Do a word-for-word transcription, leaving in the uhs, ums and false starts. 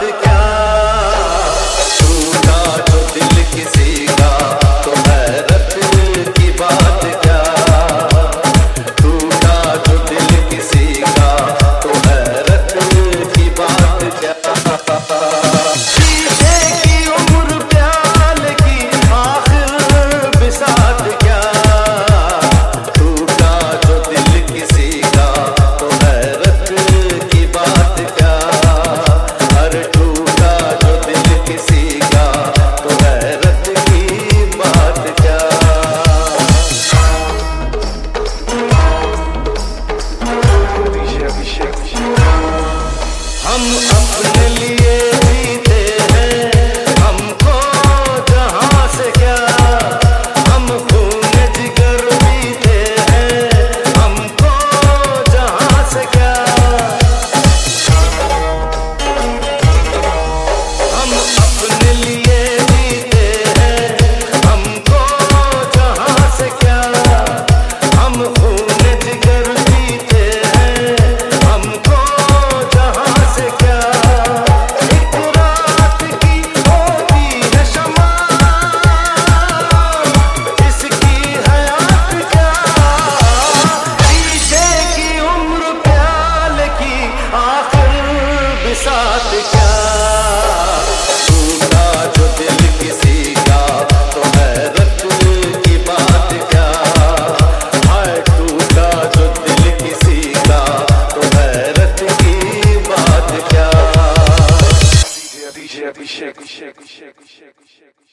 क्या, टूटा जो दिल किसी का तो हैरत की बात क्या, टूटा जो दिल किसी का तो हैरत की बात क्या। पीछे की उम्र प्याल की आखिर बिसात क्या, टूटा जो दिल किसी का तो हैरत की बात क्या, हर टूटा जो दिल किसी का तो हैरत की बात क्या। हम अपने लिए जीते हैं, हमको जहां से क्या, हम खून जिगर पीते हैं, हमको जहां से क्या। हम अपने लिए जीते हैं, हमको जहां से क्या, हम खून जिगर पीते हैं, हमको जहां से क्या। एक रात की होती है शमा, इसकी हयात क्या, पीछे की उम्र प्याल की आखिर बिसात क्या, टूटा जो दिल किसी का तो हैरत की बात क्या, हाय टूटा जो दिल किसी का तो हैरत की बात क्या।